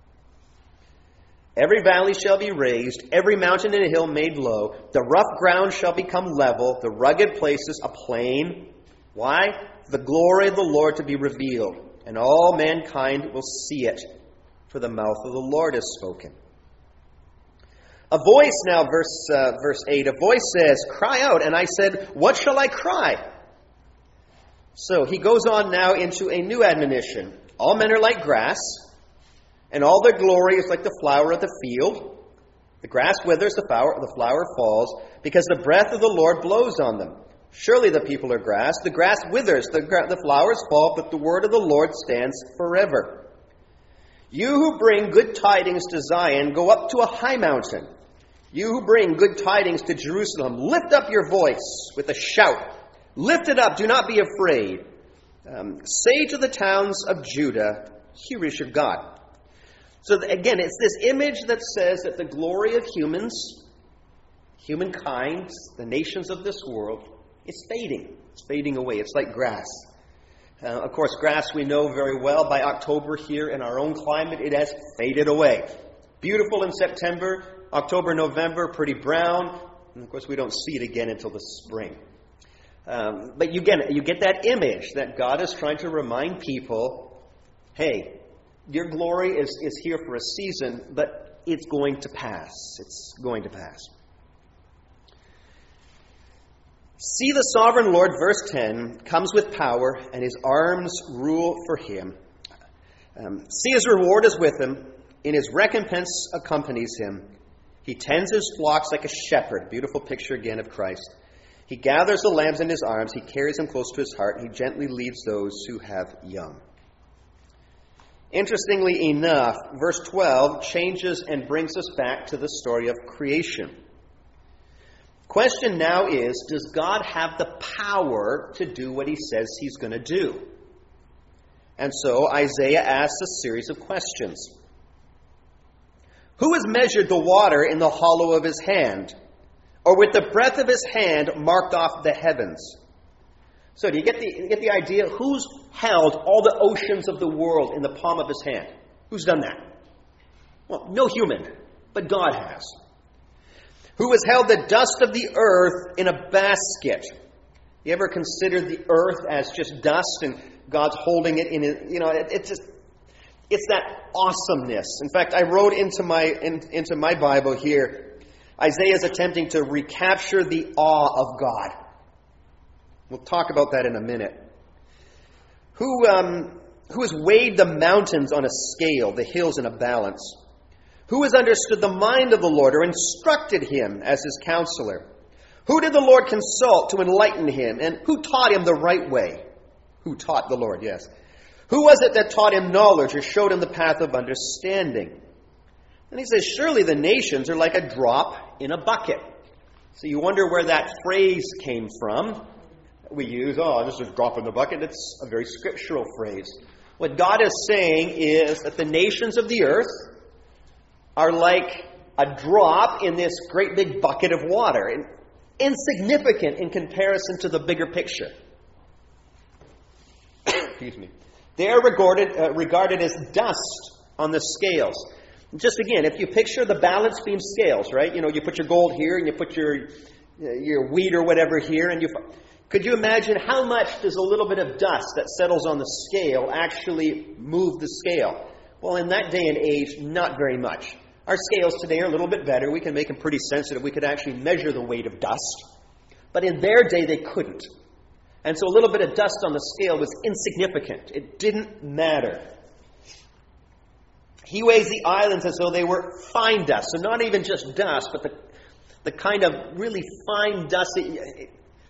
Every valley shall be raised, every mountain and hill made low. The rough ground shall become level, the rugged places a plain. Why? The glory of the Lord to be revealed, and all mankind will see it, for the mouth of the Lord has spoken. A voice now, verse uh, verse eight, a voice says, cry out. And I said, what shall I cry? So he goes on now into a new admonition. All men are like grass, and all their glory is like the flower of the field. The grass withers, the flower, the flower falls, because the breath of the Lord blows on them. Surely the people are grass. The grass withers, the, gra- the flowers fall, but the word of the Lord stands forever. You who bring good tidings to Zion, go up to a high mountain. You who bring good tidings to Jerusalem, lift up your voice with a shout. Lift it up, do not be afraid. Um, say to the towns of Judah, here is your God. So again, it's this image that says that the glory of humans, humankind, the nations of this world, is fading. It's fading away. It's like grass. Uh, of course, grass we know very well. By October here in our own climate, it has faded away. Beautiful in September, October, November, pretty brown. And of course, we don't see it again until the spring. Um, but you get, you get that image that God is trying to remind people, hey, your glory is, is here for a season, but it's going to pass. It's going to pass. See the sovereign Lord, verse ten, comes with power, and his arms rule for him. Um, see his reward is with him, in his recompense accompanies him. He tends his flocks like a shepherd. Beautiful picture again of Christ. He gathers the lambs in his arms. He carries them close to his heart. He gently leads those who have young. Interestingly enough, verse twelve changes and brings us back to the story of creation. Question now is, does God have the power to do what he says he's going to do? And so Isaiah asks a series of questions. Who has measured the water in the hollow of his hand, or with the breadth of his hand marked off the heavens? So do you get the, you get the idea? Who's held all the oceans of the world in the palm of his hand? Who's done that? Well, no human, but God has. Who has held the dust of the earth in a basket? You ever consider the earth as just dust and God's holding it in it? You know, it, it's just, it's that awesomeness. In fact, I wrote into my in, into my Bible here, Isaiah is attempting to recapture the awe of God. We'll talk about that in a minute. Who, um, who has weighed the mountains on a scale, the hills in a balance? Who has understood the mind of the Lord or instructed him as his counselor? Who did the Lord consult to enlighten him? And who taught him the right way? Who taught the Lord, yes. Who was it that taught him knowledge or showed him the path of understanding? And he says, surely the nations are like a drop in a bucket. So you wonder where that phrase came from. We use, oh, this is a drop in the bucket. It's a very scriptural phrase. What God is saying is that the nations of the earth are like a drop in this great big bucket of water, and insignificant in comparison to the bigger picture. Excuse me. They are regarded, uh, regarded as dust on the scales. Just again, if you picture the balance beam scales, right? You know, you put your gold here and you put your your wheat or whatever here, and you. Could you imagine how much does a little bit of dust that settles on the scale actually move the scale? Well, in that day and age, not very much. Our scales today are a little bit better. We can make them pretty sensitive. We could actually measure the weight of dust. But in their day, they couldn't. And so a little bit of dust on the scale was insignificant. It didn't matter. He weighs the islands as though they were fine dust. So not even just dust, but the, the kind of really fine dust. That,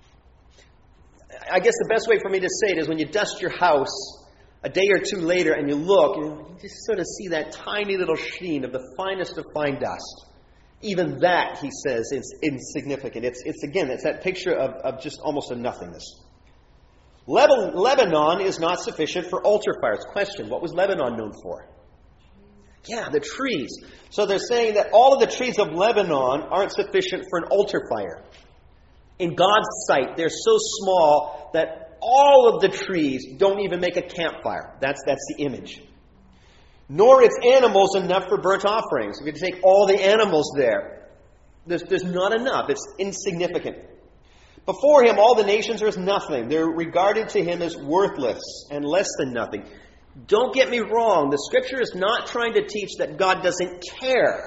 I guess the best way for me to say it is when you dust your house a day or two later and you look, you just sort of see that tiny little sheen of the finest of fine dust. Even that, he says, is insignificant. It's, it's again, it's that picture of, of just almost a nothingness. Lebanon is not sufficient for altar fires. Question, what was Lebanon known for? Yeah, the trees. So they're saying that all of the trees of Lebanon aren't sufficient for an altar fire. In God's sight, they're so small that all of the trees don't even make a campfire. That's, that's the image. Nor its animals enough for burnt offerings. If you take all the animals there, there's, there's not enough. It's insignificant. Before him, all the nations are as nothing. They're regarded to him as worthless and less than nothing. Don't get me wrong. The Scripture is not trying to teach that God doesn't care.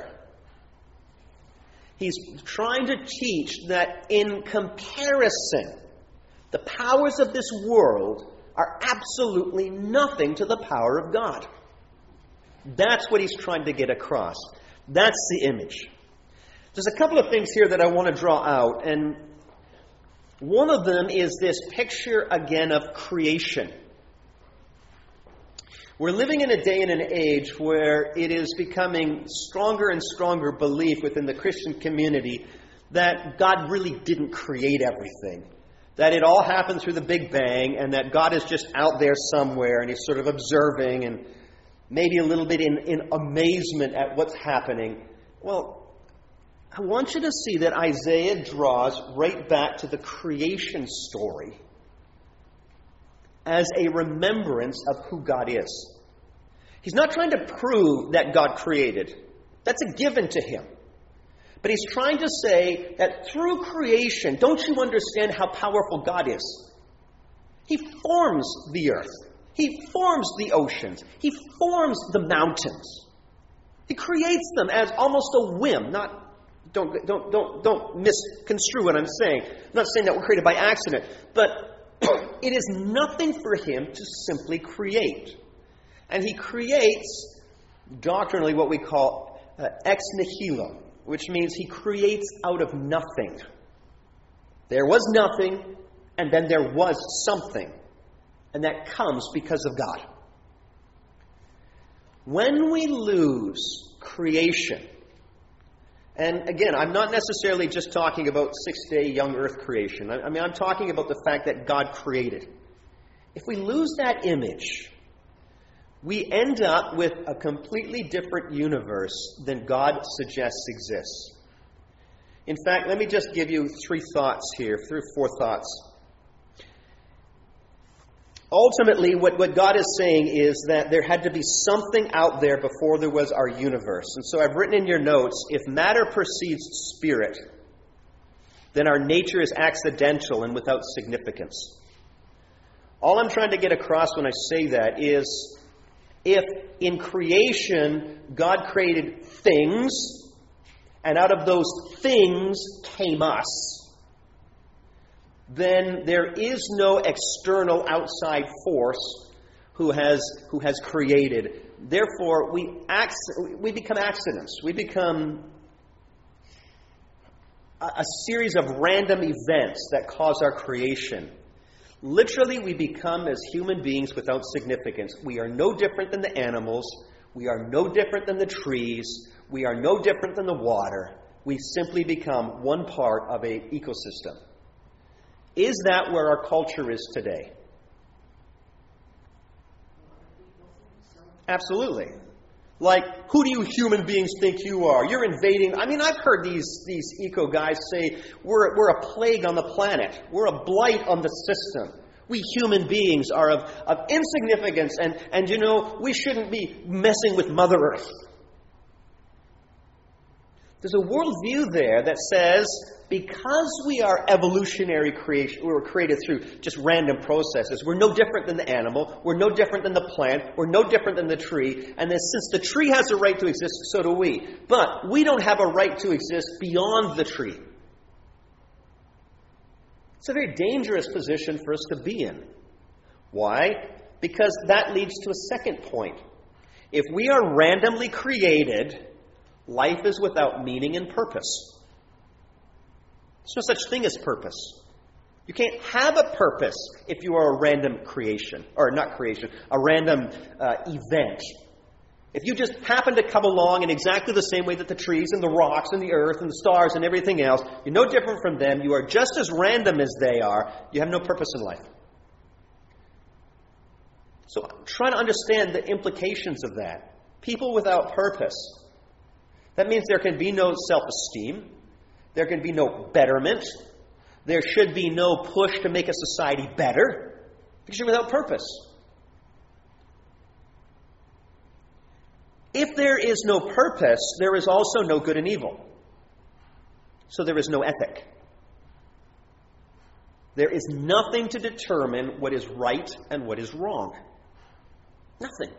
He's trying to teach that in comparison, the powers of this world are absolutely nothing to the power of God. That's what he's trying to get across. That's the image. There's a couple of things here that I want to draw out, and one of them is this picture again of creation. We're living in a day and an age where it is becoming stronger and stronger belief within the Christian community that God really didn't create everything. That it all happened through the Big Bang and that God is just out there somewhere and he's sort of observing and maybe a little bit in, in amazement at what's happening. Well, I want you to see that Isaiah draws right back to the creation story as a remembrance of who God is. He's not trying to prove that God created. That's a given to him. But he's trying to say that through creation, don't you understand how powerful God is? He forms the earth. He forms the oceans. He forms the mountains. He creates them as almost a whim. Not, don't, don't, don't, don't misconstrue what I'm saying. I'm not saying that we're created by accident. But it is nothing for him to simply create. And he creates doctrinally what we call uh, ex nihilo. which means he creates out of nothing. There was nothing, and then there was something. And that comes because of God. When we lose creation, and again, I'm not necessarily just talking about six-day young earth creation. I mean, I'm talking about the fact that God created. If we lose that image, we end up with a completely different universe than God suggests exists. In fact, let me just give you three thoughts here, three or four thoughts. Ultimately, what, what God is saying is that there had to be something out there before there was our universe. And so I've written in your notes, if matter precedes spirit, then our nature is accidental and without significance. All I'm trying to get across when I say that is, if in creation God created things, and out of those things came us, then there is no external outside force who has who has created. Therefore, we acc- we become accidents. We become a, a series of random events that cause our creation. Literally, we become as human beings without significance. We are no different than the animals. We are no different than the trees. We are no different than the water. We simply become one part of an ecosystem. Is that where our culture is today? Absolutely. Like, who do you human beings think you are? You're invading. I mean, I've heard these, these eco guys say, we're, we're a plague on the planet. We're a blight on the system. We human beings are of, of insignificance, and, and, you know, we shouldn't be messing with Mother Earth. There's a worldview there that says, because we are evolutionary creation, we were created through just random processes, we're no different than the animal, we're no different than the plant, we're no different than the tree, and that since the tree has a right to exist, so do we. But we don't have a right to exist beyond the tree. It's a very dangerous position for us to be in. Why? Because that leads to a second point. If we are randomly created, life is without meaning and purpose. There's no such thing as purpose. You can't have a purpose if you are a random creation, or not creation, a random uh, event. If you just happen to come along in exactly the same way that the trees and the rocks and the earth and the stars and everything else, you're no different from them. You are just as random as they are. You have no purpose in life. So try to understand the implications of that. People without purpose. That means there can be no self-esteem. There can be no betterment. There should be no push to make a society better because you're without purpose. If there is no purpose, there is also no good and evil. So there is no ethic. There is nothing to determine what is right and what is wrong. Nothing.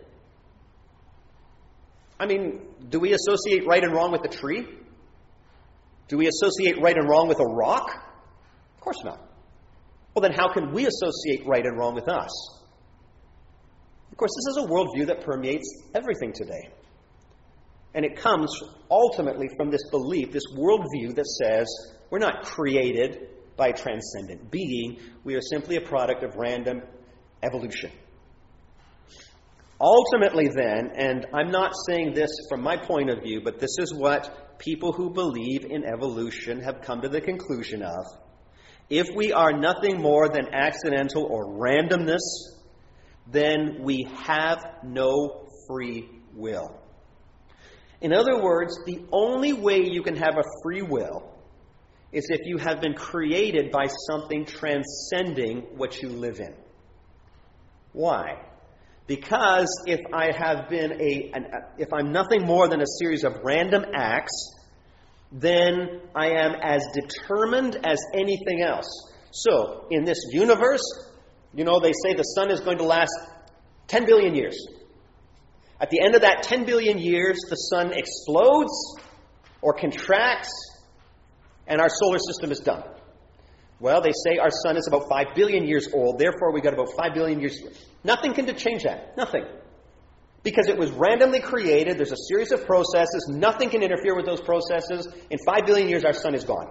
I mean, do we associate right and wrong with the tree? Do we associate right and wrong with a rock? Of course not. Well, then how can we associate right and wrong with us? Of course, this is a worldview that permeates everything today. And it comes ultimately from this belief, this worldview that says we're not created by a transcendent being. We are simply a product of random evolution. Ultimately then, and I'm not saying this from my point of view, but this is what people who believe in evolution have come to the conclusion of. If we are nothing more than accidental or randomness, then we have no free will. In other words, the only way you can have a free will is if you have been created by something transcending what you live in. Why? Because if I have been a, an, if I'm nothing more than a series of random acts, then I am as determined as anything else. So, in this universe, you know, they say the sun is going to last ten billion years. At the end of that ten billion years, the sun explodes or contracts, and our solar system is done. Well, they say our sun is about five billion years old, therefore we've got about five billion years. Nothing can change that. Nothing. Because it was randomly created. There's a series of processes. Nothing can interfere with those processes. In five billion years, our sun is gone.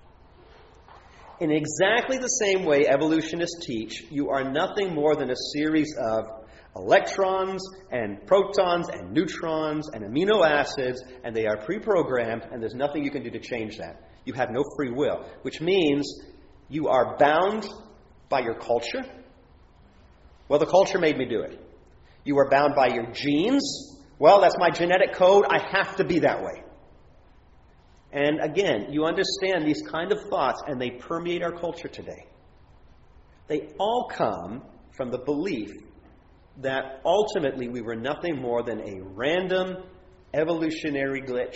In exactly the same way evolutionists teach, you are nothing more than a series of electrons and protons and neutrons and amino acids, and they are pre-programmed, and there's nothing you can do to change that. You have no free will, which means you are bound by your culture. Well, the culture made me do it. You are bound by your genes. Well, that's my genetic code. I have to be that way. And again, you understand these kind of thoughts, and they permeate our culture today. They all come from the belief that ultimately we were nothing more than a random evolutionary glitch.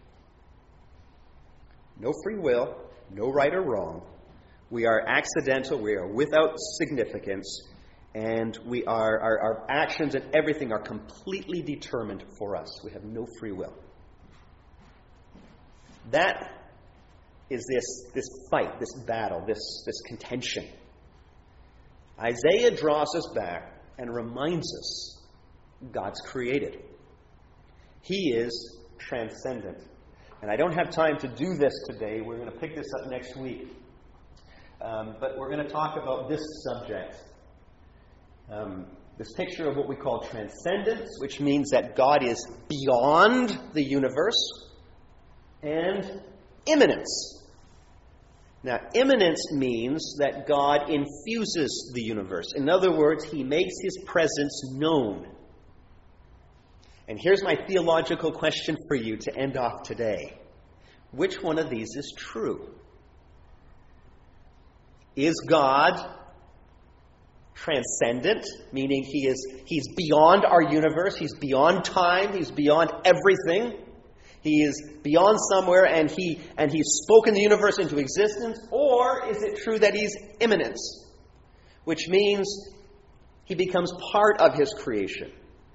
No free will, no right or wrong. We are accidental, we are without significance, and we are our, our actions and everything are completely determined for us. We have no free will. That is this, this fight, this battle, this, this contention. Isaiah draws us back and reminds us God's created. He is transcendent. And I don't have time to do this today. We're going to pick this up next week. Um, but we're going to talk about this subject. Um, this picture of what we call transcendence, which means that God is beyond the universe, and immanence. Now, immanence means that God infuses the universe. In other words, He makes His presence known. And here's my theological question for you to end off today. Which one of these is true? Is God transcendent, meaning He is He's beyond our universe, He's beyond time, He's beyond everything? He is beyond somewhere, and he and he's spoken the universe into existence? Or is it true that He's immanence, which means He becomes part of His creation?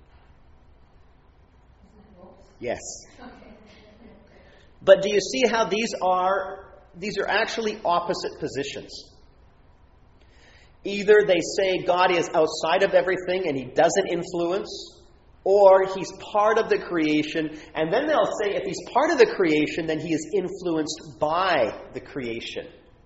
Yes. But do you see how these are these are actually opposite positions? Either they say God is outside of everything and He doesn't influence, or He's part of the creation, and then they'll say if He's part of the creation, then He is influenced by the creation.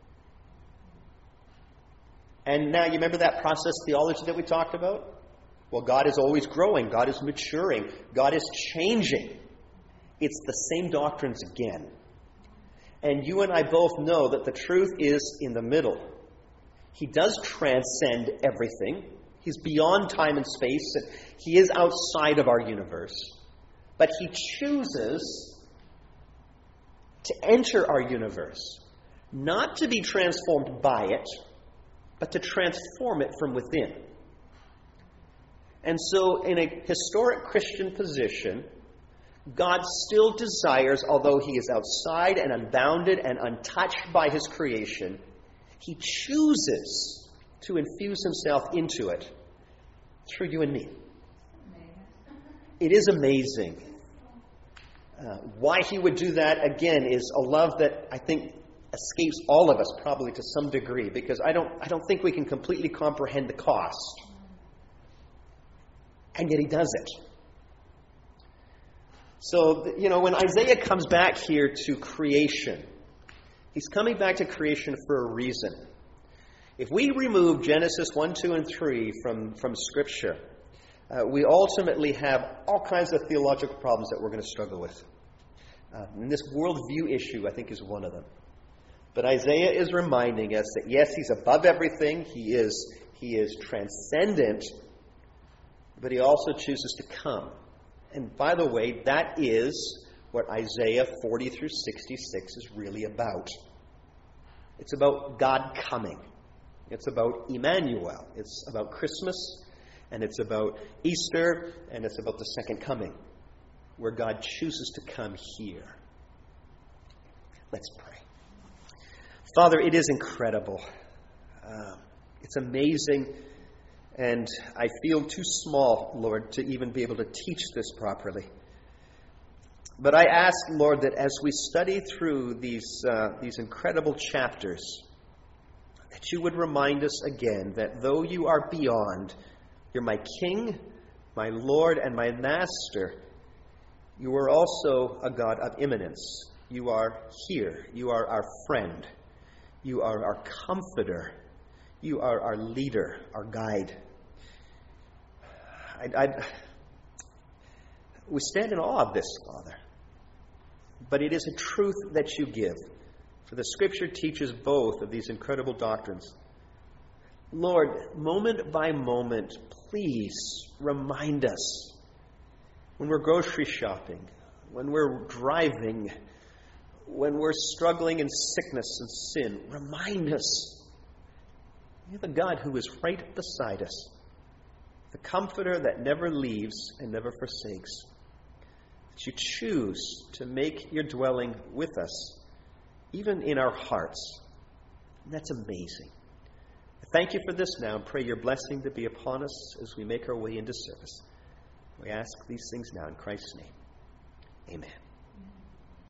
And now, you remember that process theology that we talked about? Well, God is always growing. God is maturing. God is changing. It's the same doctrines again. And you and I both know that the truth is in the middle. He does transcend everything. He's beyond time and space, and He is outside of our universe. But He chooses to enter our universe, not to be transformed by it, but to transform it from within. And so, in a historic Christian position, God still desires, although He is outside and unbounded and untouched by His creation, He chooses to infuse Himself into it through you and me. It is amazing. Uh, why He would do that, again, is a love that I think escapes all of us probably to some degree, because I don't, I don't think we can completely comprehend the cost. And yet He does it. So, you know, when Isaiah comes back here to creation, he's coming back to creation for a reason. If we remove Genesis one, two, and three from, from Scripture, uh, we ultimately have all kinds of theological problems that we're going to struggle with. Uh, and this worldview issue, I think, is one of them. But Isaiah is reminding us that, yes, He's above everything. He is, he is transcendent. But He also chooses to come. And by the way, that is what Isaiah forty through sixty-six is really about. It's about God coming. It's about Emmanuel. It's about Christmas, and it's about Easter, and it's about the second coming, where God chooses to come here. Let's pray. Father, it is incredible. Uh, it's amazing, and I feel too small, Lord, to even be able to teach this properly. But I ask, Lord, that as we study through these uh, these incredible chapters, that You would remind us again that though You are beyond, You're my King, my Lord and my Master, you are also a God of immanence. You are here. You are our friend. You are our comforter. You are our leader, our guide. I, I, we stand in awe of this, Father. But it is a truth that you give. For the Scripture teaches both of these incredible doctrines. Lord, moment by moment, please remind us when we're grocery shopping, when we're driving, when we're struggling in sickness and sin, remind us we have a God who is right beside us, the comforter that never leaves and never forsakes. That you choose to make your dwelling with us, even in our hearts. And that's amazing. I thank you for this now and pray your blessing to be upon us as we make our way into service. We ask these things now in Christ's name. Amen.